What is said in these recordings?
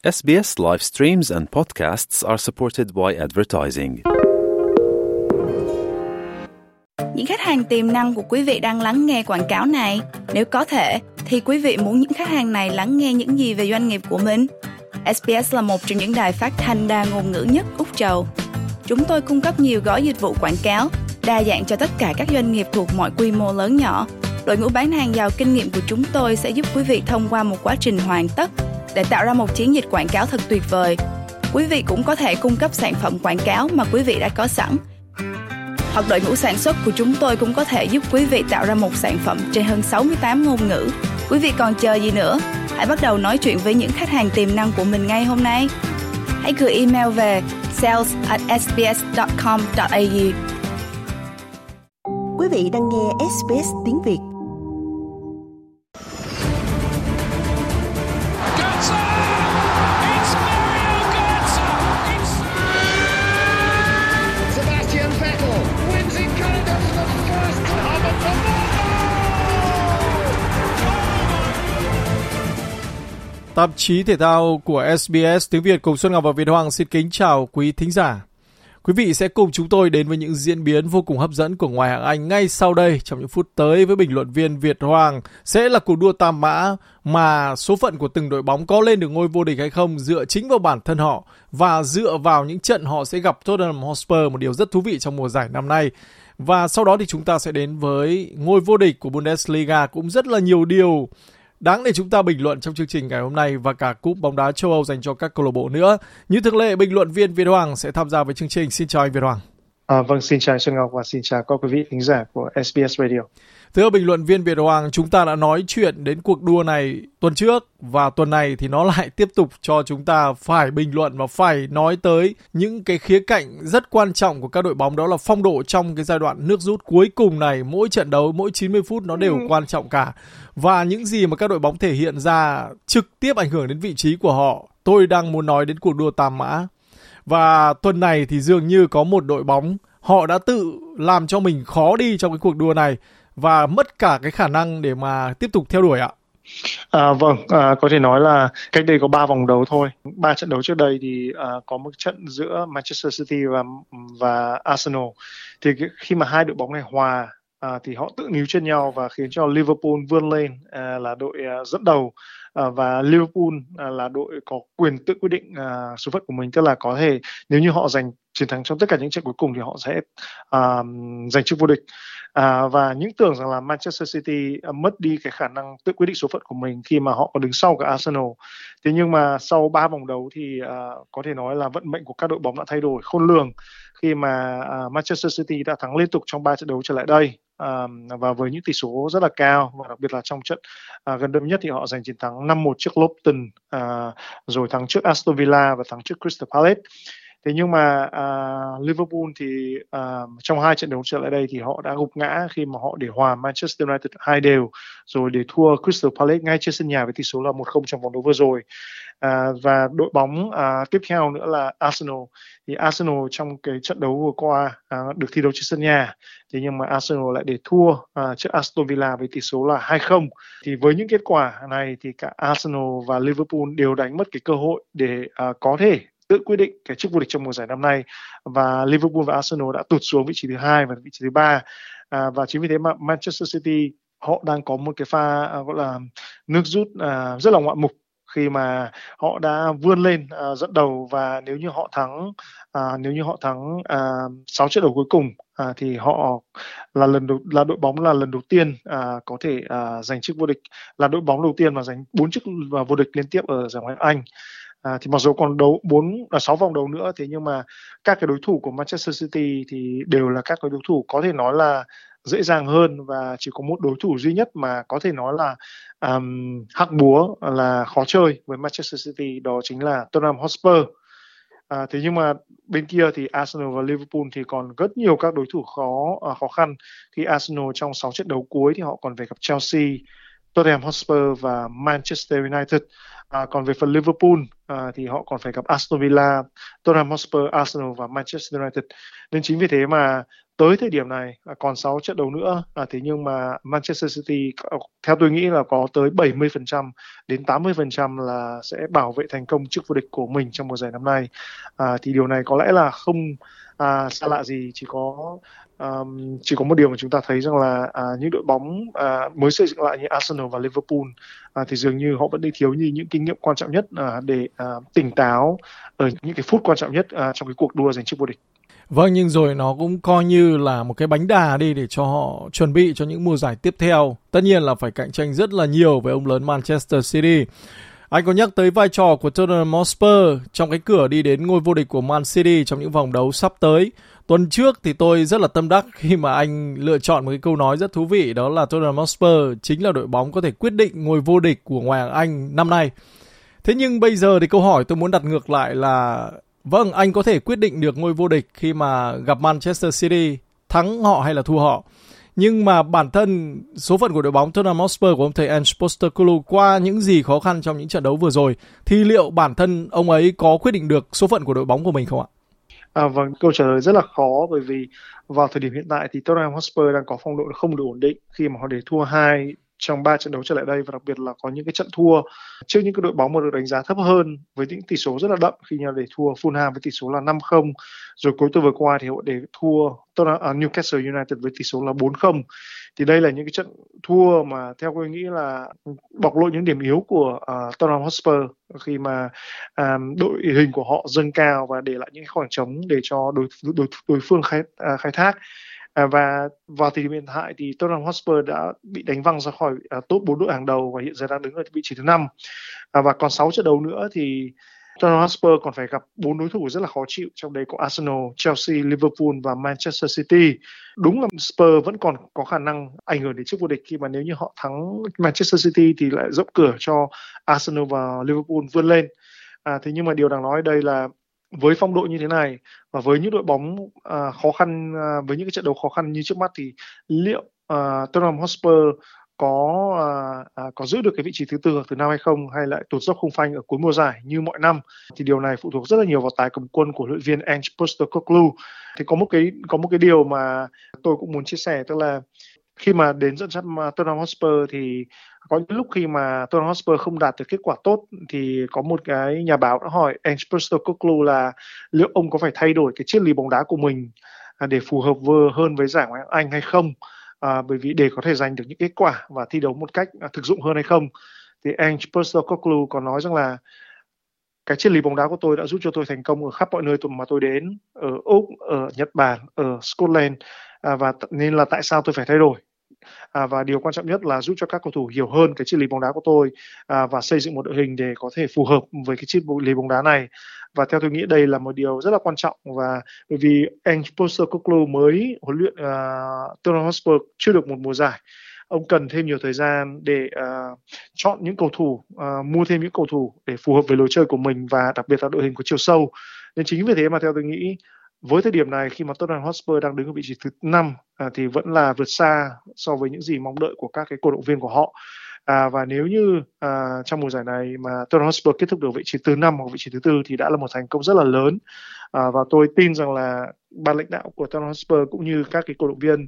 SBS live streams and podcasts are supported by advertising. Những khách hàng tiềm năng của quý vị đang lắng nghe quảng cáo này. Nếu có thể, thì quý vị muốn những khách hàng này lắng nghe những gì về doanh nghiệp của mình? SBS là một trong những đài phát thanh đa ngôn ngữ nhất Úc Châu. Chúng tôi cung cấp nhiều gói dịch vụ quảng cáo, đa dạng cho tất cả các doanh nghiệp thuộc mọi quy mô lớn nhỏ. Đội ngũ bán hàng giàu kinh nghiệm của chúng tôi sẽ giúp quý vị thông qua một quá trình hoàn tất để tạo ra một chiến dịch quảng cáo thật tuyệt vời. Quý vị cũng có thể cung cấp sản phẩm quảng cáo mà quý vị đã có sẵn. Hoặc đội ngũ sản xuất của chúng tôi cũng có thể giúp quý vị tạo ra một sản phẩm trên hơn 68 ngôn ngữ. Quý vị còn chờ gì nữa? Hãy bắt đầu nói chuyện với những khách hàng tiềm năng của mình ngay hôm nay. Hãy gửi email về sales@sbs.com.au. Quý vị đang nghe SBS tiếng Việt. Tạp chí thể thao của SBS tiếng Việt cùng Xuân Ngọc và Việt Hoàng xin kính chào quý thính giả. Quý vị sẽ cùng chúng tôi đến với những diễn biến vô cùng hấp dẫn của ngoại hạng Anh ngay sau đây. Trong những phút tới với bình luận viên Việt Hoàng sẽ là cuộc đua tam mã mà số phận của từng đội bóng có lên được ngôi vô địch hay không dựa chính vào bản thân họ và dựa vào những trận họ sẽ gặp Tottenham Hotspur, một điều rất thú vị trong mùa giải năm nay. Và sau đó thì chúng ta sẽ đến với ngôi vô địch của Bundesliga, cũng rất là nhiều điều đáng để chúng ta bình luận trong chương trình ngày hôm nay và cả cúp bóng đá châu Âu dành cho các câu lạc bộ nữa. Như thường lệ, bình luận viên Việt Hoàng sẽ tham gia với chương trình. Xin chào anh Việt Hoàng. Vâng, xin chào Xuân Ngọc và xin chào các quý vị thính giả của SBS Radio. Thưa bình luận viên Việt Hoàng, chúng ta đã nói chuyện đến cuộc đua này tuần trước và tuần này thì nó lại tiếp tục cho chúng ta phải bình luận và phải nói tới những cái khía cạnh rất quan trọng của các đội bóng, đó là phong độ trong cái giai đoạn nước rút cuối cùng này. Mỗi trận đấu, mỗi 90 phút nó đều quan trọng cả. Và những gì mà các đội bóng thể hiện ra trực tiếp ảnh hưởng đến vị trí của họ. Tôi đang muốn nói đến cuộc đua tam mã. Và tuần này thì dường như có một đội bóng họ đã tự làm cho mình khó đi trong cái cuộc đua này và mất cả cái khả năng để mà tiếp tục theo đuổi ạ. Có thể nói là cách đây có 3 vòng đấu thôi. 3 trận đấu trước đây thì có một trận giữa Manchester City và Arsenal. Thì khi mà hai đội bóng này hòa thì họ tự níu chân nhau và khiến cho Liverpool vươn lên là đội dẫn đầu. Và Liverpool là đội có quyền tự quyết định số phận của mình, tức là có thể nếu như họ giành chiến thắng trong tất cả những trận cuối cùng thì họ sẽ giành chức vô địch. Và những tưởng rằng là Manchester City mất đi cái khả năng tự quyết định số phận của mình khi mà họ có đứng sau cả Arsenal. Thế nhưng mà sau 3 vòng đấu thì có thể nói là vận mệnh của các đội bóng đã thay đổi khôn lường khi mà Manchester City đã thắng liên tục trong 3 trận đấu trở lại đây. Và với những tỷ số rất là cao, và đặc biệt là trong trận gần đây nhất thì họ giành chiến thắng 5-1 trước Luton, rồi thắng trước Aston Villa và thắng trước Crystal Palace. Thế nhưng mà Liverpool thì trong 2 trận đấu trở lại đây thì họ đã gục ngã khi mà họ để hòa Manchester United 2-2, rồi để thua Crystal Palace ngay trên sân nhà với tỷ số là 1-0 trong vòng đấu vừa rồi. Và đội bóng tiếp theo nữa là Arsenal. Thì Arsenal trong cái trận đấu vừa qua được thi đấu trên sân nhà, thế nhưng mà Arsenal lại để thua trước Aston Villa với tỷ số là 2-0. Thì với những kết quả này thì cả Arsenal và Liverpool đều đánh mất cái cơ hội để có thể tự quyết định cái chức vô địch trong mùa giải năm nay, và Liverpool và Arsenal đã tụt xuống vị trí thứ 2 và vị trí thứ 3. Và chính vì thế mà Manchester City họ đang có một cái pha gọi là nước rút rất là ngoạn mục khi mà họ đã vươn lên dẫn đầu, và nếu như họ thắng 6 trận đấu cuối cùng thì họ là đội bóng lần đầu tiên có thể giành chức vô địch, là đội bóng đầu tiên mà giành 4 chức vô địch liên tiếp ở giải Ngoại hạng Anh. Thì mặc dù còn 6 vòng đấu nữa, thế nhưng mà các cái đối thủ của Manchester City thì đều là các cái đối thủ có thể nói là dễ dàng hơn, và chỉ có một đối thủ duy nhất mà có thể nói là hắc búa là khó chơi với Manchester City, đó chính là Tottenham Hotspur. Thế nhưng mà bên kia thì Arsenal và Liverpool thì còn rất nhiều các đối thủ khó khăn, khi Arsenal trong 6 trận đấu cuối thì họ còn phải gặp Chelsea, Tottenham Hotspur và Manchester United. Còn về phần Liverpool thì họ còn phải gặp Aston Villa, Tottenham Hotspur, Arsenal và Manchester United. Nên chính vì thế mà tới thời điểm này còn 6 trận đấu nữa, thế nhưng mà Manchester City theo tôi nghĩ là có tới 70% đến 80% là sẽ bảo vệ thành công chức vô địch của mình trong mùa giải năm nay. Thì điều này có lẽ là không xa lạ gì, chỉ có một điều mà chúng ta thấy rằng là những đội bóng mới xây dựng lại như Arsenal và Liverpool thì dường như họ vẫn đi thiếu những kinh nghiệm quan trọng nhất để tỉnh táo ở những cái phút quan trọng nhất trong cái cuộc đua giành chức vô địch. Vâng, nhưng rồi nó cũng coi như là một cái bánh đà đi để cho họ chuẩn bị cho những mùa giải tiếp theo. Tất nhiên là phải cạnh tranh rất là nhiều với ông lớn Manchester City. Anh có nhắc tới vai trò của Tottenham Hotspur trong cái cửa đi đến ngôi vô địch của Man City trong những vòng đấu sắp tới. Tuần trước thì tôi rất là tâm đắc khi mà anh lựa chọn một cái câu nói rất thú vị, đó là Tottenham Hotspur chính là đội bóng có thể quyết định ngôi vô địch của Ngoại hạng Anh năm nay. Thế nhưng bây giờ thì câu hỏi tôi muốn đặt ngược lại là vâng, anh có thể quyết định được ngôi vô địch khi mà gặp Manchester City, thắng họ hay là thua họ. Nhưng mà bản thân số phận của đội bóng Tottenham Hotspur của ông thầy Ange Postecoglou qua những gì khó khăn trong những trận đấu vừa rồi thì liệu bản thân ông ấy có quyết định được số phận của đội bóng của mình không ạ? Vâng, câu trả lời rất là khó, bởi vì vào thời điểm hiện tại thì Tottenham Hotspur đang có phong độ không được ổn định khi mà họ để thua 2 trong 3 trận đấu trở lại đây, và đặc biệt là có những cái trận thua trước những cái đội bóng mà được đánh giá thấp hơn với những tỷ số rất là đậm, khi mà để thua Fulham với tỷ số là 5-0, rồi cuối tuần vừa qua thì họ để thua Newcastle United với tỷ số là 4-0. Thì đây là những cái trận thua mà theo tôi nghĩ là bộc lộ những điểm yếu của Tottenham Hotspur khi mà đội hình của họ dâng cao và để lại những khoảng trống để cho đối phương khai thác. Và vào thời điểm hiện tại thì Tottenham Hotspur đã bị đánh văng ra khỏi top 4 đội hàng đầu và hiện giờ đang đứng ở vị trí thứ 5. Và còn 6 trận đấu nữa thì Tottenham Hotspur còn phải gặp 4 đối thủ rất là khó chịu, trong đấy có Arsenal, Chelsea, Liverpool và Manchester City. Đúng là Spurs vẫn còn có khả năng ảnh hưởng đến chức vô địch, khi mà nếu như họ thắng Manchester City thì lại rộng cửa cho Arsenal và Liverpool vươn lên. Thế nhưng mà điều đáng nói ở đây là với phong độ như thế này và với những đội bóng khó khăn, với những cái trận đấu khó khăn như trước mắt thì liệu Tottenham Hotspur có giữ được cái vị trí thứ 4 hoặc thứ 5 hay không, hay lại tụt dốc không phanh ở cuối mùa giải như mọi năm, thì điều này phụ thuộc rất là nhiều vào tài cầm quân của huấn luyện viên Ange Postecoglou. Thì có một cái điều mà tôi cũng muốn chia sẻ, tức là khi mà đến dẫn dắt Tottenham Hotspur thì có những lúc khi mà Tottenham Hotspur không đạt được kết quả tốt thì có một cái nhà báo đã hỏi Ange Postecoglou là liệu ông có phải thay đổi cái triết lý bóng đá của mình để phù hợp hơn với giải Ngoại hạng Anh hay không, bởi vì để có thể giành được những kết quả và thi đấu một cách thực dụng hơn hay không. Thì Ange Postecoglou có nói rằng là cái triết lý bóng đá của tôi đã giúp cho tôi thành công ở khắp mọi nơi mà tôi đến, ở Úc, ở Nhật Bản, ở Scotland, và nên là tại sao tôi phải thay đổi. Và điều quan trọng nhất là giúp cho các cầu thủ hiểu hơn cái triết lý bóng đá của tôi và xây dựng một đội hình để có thể phù hợp với cái triết lý bóng đá này. Và theo tôi nghĩ đây là một điều rất là quan trọng, và bởi vì Ange Postecoglou mới huấn luyện Tottenham Hotspur chưa được một mùa giải, ông cần thêm nhiều thời gian để chọn những cầu thủ, mua thêm những cầu thủ để phù hợp với lối chơi của mình, và đặc biệt là đội hình có chiều sâu. Nên chính vì thế mà theo tôi nghĩ với thời điểm này, khi mà Tottenham Hotspur đang đứng ở vị trí thứ 5 thì vẫn là vượt xa so với những gì mong đợi của các cái cổ động viên của họ. Và nếu như trong mùa giải này mà Tottenham Hotspur kết thúc được vị trí thứ 5 hoặc vị trí thứ 4 thì đã là một thành công rất là lớn. Và tôi tin rằng là ban lãnh đạo của Tottenham Hotspur cũng như các cái cổ động viên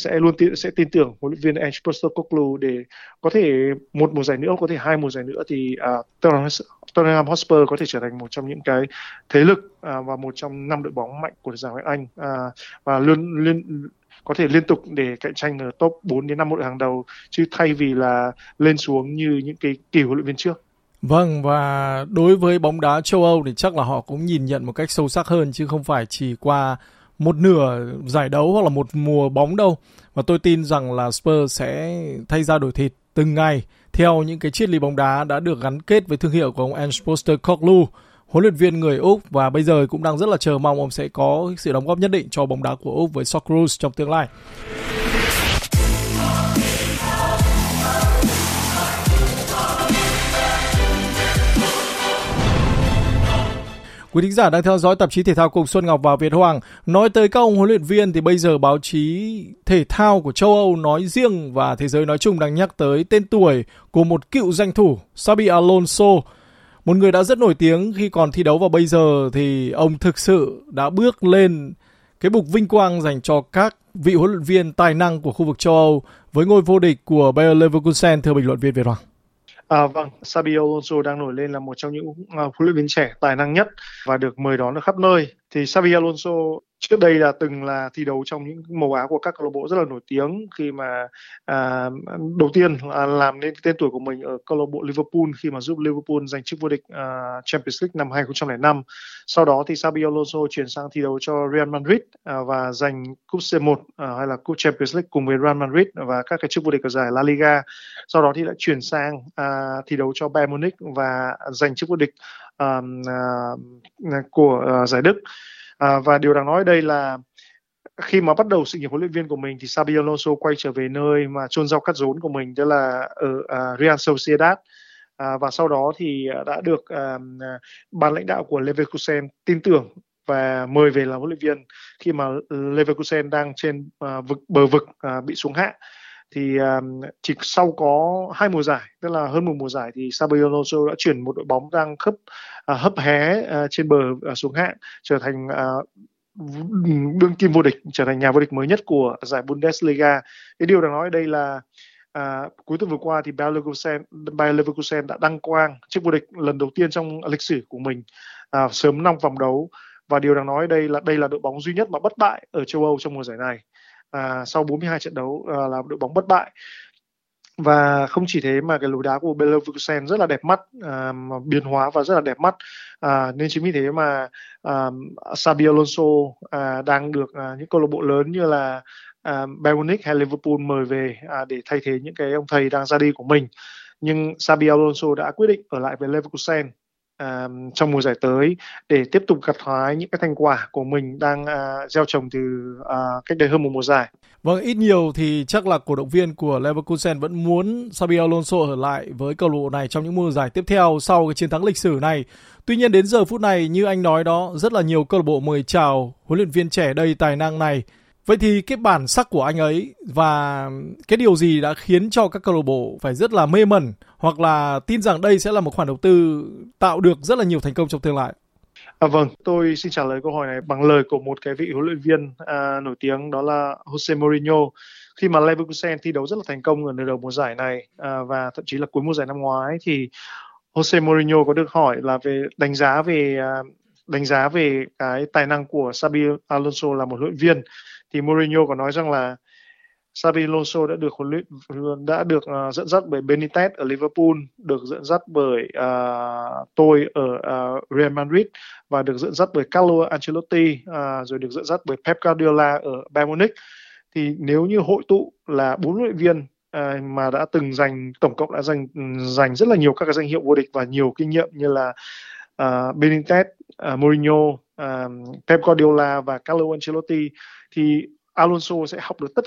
sẽ tin tưởng huấn luyện viên Ange Postecoglou để có thể một mùa giải nữa, có thể 2 mùa giải nữa thì Tottenham Hotspur có thể trở thành một trong những cái thế lực và một trong 5 đội bóng mạnh của giải Ngoại hạng Anh, và có thể liên tục để cạnh tranh ở top 4 đến 5 đội hàng đầu, chứ thay vì là lên xuống như những cái kỳ huấn luyện viên trước. Vâng, và đối với bóng đá châu Âu thì chắc là họ cũng nhìn nhận một cách sâu sắc hơn, chứ không phải chỉ qua một nửa giải đấu hoặc là một mùa bóng đâu. Và tôi tin rằng là Spurs sẽ thay da đổi thịt từng ngày theo những cái triết lý bóng đá đã được gắn kết với thương hiệu của ông Ange Postecoglou, huấn luyện viên người Úc, và bây giờ cũng đang rất là chờ mong ông sẽ có sự đóng góp nhất định cho bóng đá của Úc với Socceroos trong tương lai. Quý thính giả đang theo dõi tạp chí thể thao cùng Xuân Ngọc và Việt Hoàng. Nói tới các ông huấn luyện viên thì bây giờ báo chí thể thao của châu Âu nói riêng và thế giới nói chung đang nhắc tới tên tuổi của một cựu danh thủ Xabi Alonso, một người đã rất nổi tiếng khi còn thi đấu, và bây giờ thì ông thực sự đã bước lên cái mục vinh quang dành cho các vị huấn luyện viên tài năng của khu vực châu Âu với ngôi vô địch của Bayer Leverkusen, thưa bình luận viên Việt Hoàng? Vâng, Xabi Alonso đang nổi lên là một trong những huấn luyện viên trẻ tài năng nhất và được mời đón ở khắp nơi. Thì Xabi Alonso trước đây từng là thi đấu trong những màu áo của các câu lạc bộ rất là nổi tiếng, khi mà đầu tiên làm nên tên tuổi của mình ở câu lạc bộ Liverpool khi mà giúp Liverpool giành chức vô địch Champions League năm 2005. Sau đó thì Xabi Alonso chuyển sang thi đấu cho Real Madrid và giành cúp C1 hay là cúp Champions League cùng với Real Madrid và các cái chức vô địch ở giải La Liga. Sau đó thì lại chuyển sang thi đấu cho Bayern Munich và giành chức vô địch của giải Đức. Và điều đáng nói ở đây là khi mà bắt đầu sự nghiệp huấn luyện viên của mình thì Xabi Alonso quay trở về nơi mà chôn rau cắt rốn của mình, đó là ở Real Sociedad. Và sau đó thì đã được ban lãnh đạo của Leverkusen tin tưởng và mời về làm huấn luyện viên khi mà Leverkusen đang trên bờ vực bị xuống hạng. Thì chỉ sau có 2 mùa giải, tức là hơn một mùa giải, thì Xabi Alonso đã chuyển một đội bóng đang hấp hé trên bờ xuống hạng, trở thành đương kim vô địch, trở thành nhà vô địch mới nhất của giải Bundesliga. Cái điều đáng nói ở đây là cuối tuần vừa qua thì Bayer Leverkusen đã đăng quang chức vô địch lần đầu tiên trong lịch sử của mình, sớm 5 vòng đấu. Và điều đáng nói ở đây là đội bóng duy nhất mà bất bại ở châu Âu trong mùa giải này. Sau 42 trận đấu là đội bóng bất bại. Và không chỉ thế mà cái lối đá của Bayer Leverkusen rất là đẹp mắt, biến hóa và rất là đẹp mắt, nên chính vì thế mà Xabi Alonso đang được những câu lạc bộ lớn như là Bayern Munich hay Liverpool mời về để thay thế những cái ông thầy đang ra đi của mình. Nhưng Xabi Alonso đã quyết định ở lại với Leverkusen trong mùa giải tới để tiếp tục gặt hái những cái thành quả của mình đang gieo trồng từ cách đây hơn một mùa giải. Vâng, ít nhiều thì chắc là cổ động viên của Leverkusen vẫn muốn Xabi Alonso ở lại với câu lạc bộ này trong những mùa giải tiếp theo sau cái chiến thắng lịch sử này. Tuy nhiên đến giờ phút này, như anh nói đó, rất là nhiều câu lạc bộ mời chào huấn luyện viên trẻ đầy tài năng này. Vậy thì cái bản sắc của anh ấy và cái điều gì đã khiến cho các câu lạc bộ phải rất là mê mẩn hoặc là tin rằng đây sẽ là một khoản đầu tư tạo được rất là nhiều thành công trong tương lai? Vâng, tôi xin trả lời câu hỏi này bằng lời của một cái vị huấn luyện viên nổi tiếng, đó là Jose Mourinho. Khi mà Leverkusen thi đấu rất là thành công ở nửa đầu mùa giải này và thậm chí là cuối mùa giải năm ngoái, thì Jose Mourinho có được hỏi là về đánh giá về cái tài năng của Xabi Alonso là một huấn luyện viên, thì Mourinho có nói rằng là Xabi Alonso đã được dẫn dắt bởi Benitez ở Liverpool, được dẫn dắt bởi tôi ở Real Madrid và được dẫn dắt bởi Carlo Ancelotti, rồi được dẫn dắt bởi Pep Guardiola ở Bayern Munich. Thì nếu như hội tụ là 4 huấn luyện viên mà đã từng tổng cộng đã giành rất là nhiều các cái danh hiệu vô địch và nhiều kinh nghiệm như là Benitez, Mourinho, Pep Guardiola và Carlo Ancelotti, thì Alonso sẽ học được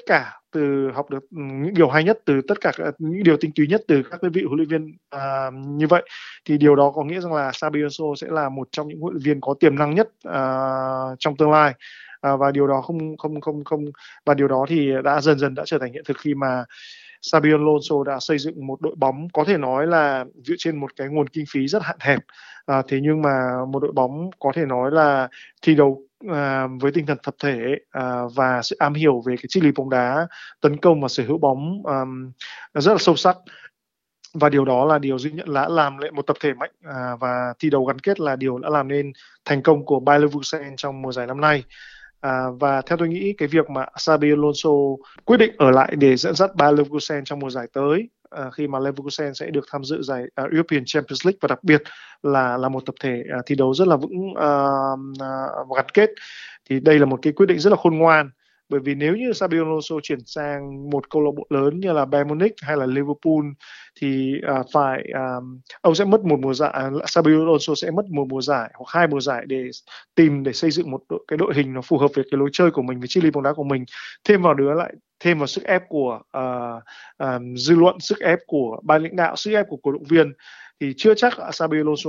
những điều hay nhất từ tất cả những điều tinh túy nhất từ các vị huấn luyện viên như vậy. Thì điều đó có nghĩa rằng là Xabi Alonso sẽ là một trong những huấn luyện viên có tiềm năng nhất trong tương lai, và điều đó và điều đó thì đã dần dần trở thành hiện thực khi mà Xabi Alonso đã xây dựng một đội bóng có thể nói là dựa trên một cái nguồn kinh phí rất hạn hẹp, thế nhưng mà một đội bóng có thể nói là thi đấu với tinh thần tập thể và sự am hiểu về cái triết lý bóng đá, tấn công và sở hữu bóng rất là sâu sắc. Và điều đó là điều duy nhất đã làm nên một tập thể mạnh và thi đấu gắn kết là điều đã làm nên thành công của Bayer Leverkusen trong mùa giải năm nay. Và theo tôi nghĩ cái việc mà Xabi Alonso quyết định ở lại để dẫn dắt Bayer Leverkusen trong mùa giải tới, khi mà Leverkusen sẽ được tham dự giải European Champions League và đặc biệt là một tập thể thi đấu rất là vững và gắn kết, thì đây là một cái quyết định rất là khôn ngoan. Bởi vì nếu như Xabi Alonso chuyển sang một câu lạc bộ lớn như là Bayern Munich hay là Liverpool thì ông sẽ mất một mùa giải, Xabi Alonso sẽ mất một mùa giải hoặc 2 mùa giải để xây dựng một cái đội hình nó phù hợp với cái lối chơi của mình, với triết lý bóng đá của mình. Thêm vào sức ép của dư luận, sức ép của ban lãnh đạo, sức ép của cổ động viên, thì chưa chắc Xabi Alonso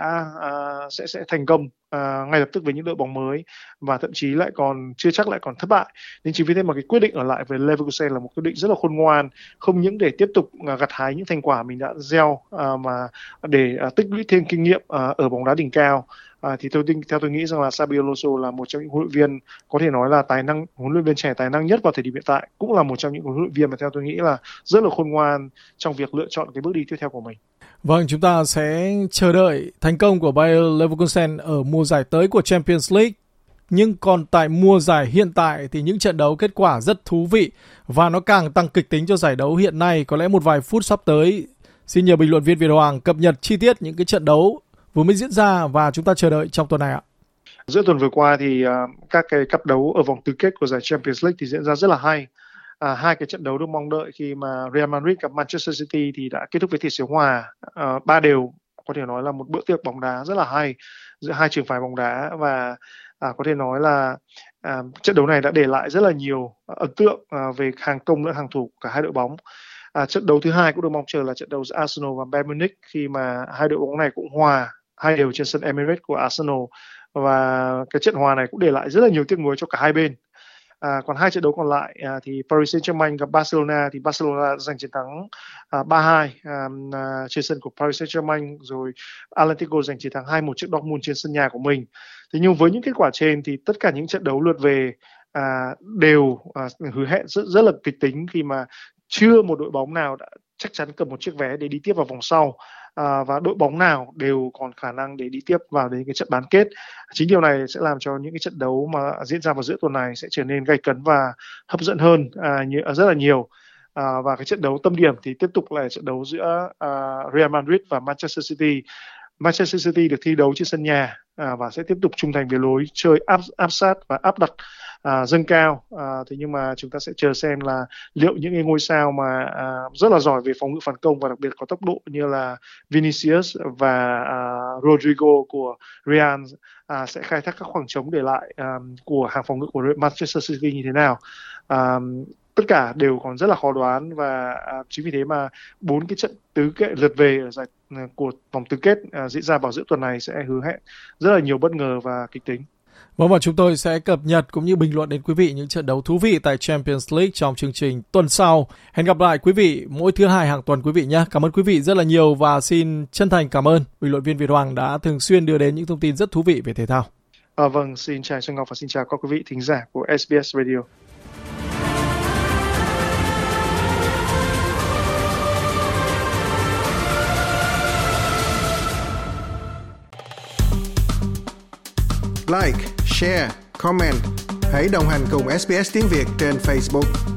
sẽ thành công ngay lập tức với những đội bóng mới, và thậm chí chưa chắc lại còn thất bại. Nên chính vì thế mà cái quyết định ở lại với Leverkusen là một quyết định rất là khôn ngoan, không những để tiếp tục gặt hái những thành quả mình đã gieo, mà để tích lũy thêm kinh nghiệm ở bóng đá đỉnh cao, Thì theo tôi nghĩ rằng là Xabi Alonso là một trong những huấn luyện viên có thể nói là huấn luyện viên trẻ tài năng nhất vào thời điểm hiện tại, cũng là một trong những huấn luyện viên mà theo tôi nghĩ là rất là khôn ngoan trong việc lựa chọn cái bước đi tiếp theo của mình. Vâng, chúng ta sẽ chờ đợi thành công của Bayer Leverkusen ở mùa giải tới của Champions League. Nhưng còn tại mùa giải hiện tại thì những trận đấu kết quả rất thú vị và nó càng tăng kịch tính cho giải đấu hiện nay. Có lẽ một vài phút sắp tới, xin nhờ bình luận viên Việt Hoàng cập nhật chi tiết những cái trận đấu vừa mới diễn ra và chúng ta chờ đợi trong tuần này ạ. Giữa tuần vừa qua thì các cái cặp đấu ở vòng tứ kết của giải Champions League thì diễn ra rất là hay. Hai cái trận đấu được mong đợi khi mà Real Madrid gặp Manchester City thì đã kết thúc với tỷ số hòa 3-3, có thể nói là một bữa tiệc bóng đá rất là hay giữa hai trường phái bóng đá, và có thể nói là trận đấu này đã để lại rất là nhiều ấn tượng về hàng công lẫn hàng thủ cả hai đội bóng. Trận đấu thứ hai cũng được mong chờ là trận đấu giữa Arsenal và Bayern Munich, khi mà hai đội bóng này cũng hòa 2-2 trên sân Emirates của Arsenal, và cái trận hòa này cũng để lại rất là nhiều tiếc nuối cho cả hai bên. Còn hai trận đấu còn lại thì Paris Saint-Germain gặp Barcelona thì Barcelona giành chiến thắng 3-2 trên sân của Paris Saint-Germain, rồi Atletico giành chiến thắng 2-1 trước Dortmund trên sân nhà của mình. Thế nhưng với những kết quả trên thì tất cả những trận đấu lượt về đều hứa hẹn rất là kịch tính, khi mà chưa một đội bóng nào đã chắc chắn cầm một chiếc vé để đi tiếp vào vòng sau, và đội bóng nào đều còn khả năng để đi tiếp vào đến cái trận bán kết. Chính điều này sẽ làm cho những cái trận đấu mà diễn ra vào giữa tuần này sẽ trở nên gay cấn và hấp dẫn hơn rất là nhiều. Và cái trận đấu tâm điểm thì tiếp tục là trận đấu giữa Real Madrid và Manchester City. Manchester City được thi đấu trên sân nhà và sẽ tiếp tục trung thành về lối chơi áp sát và áp đặt dâng cao. Thế nhưng mà chúng ta sẽ chờ xem là liệu những cái ngôi sao mà rất là giỏi về phòng ngự phản công và đặc biệt có tốc độ như là Vinicius và Rodrigo của Real sẽ khai thác các khoảng trống để lại của hàng phòng ngự của Manchester City như thế nào. Tất cả đều còn rất là khó đoán, và chính vì thế mà 4 cái trận tứ kết lượt về ở giải của vòng tứ kết diễn ra vào giữa tuần này sẽ hứa hẹn rất là nhiều bất ngờ và kịch tính. Vâng, và chúng tôi sẽ cập nhật cũng như bình luận đến quý vị những trận đấu thú vị tại Champions League trong chương trình tuần sau. Hẹn gặp lại quý vị mỗi thứ hai hàng tuần quý vị nhé. Cảm ơn quý vị rất là nhiều và xin chân thành cảm ơn bình luận viên Việt Hoàng đã thường xuyên đưa đến những thông tin rất thú vị về thể thao. Vâng, xin chào Xuân Ngọc và xin chào các quý vị thính giả của SBS Radio. Like, share, comment. Hãy đồng hành cùng SBS tiếng Việt trên Facebook.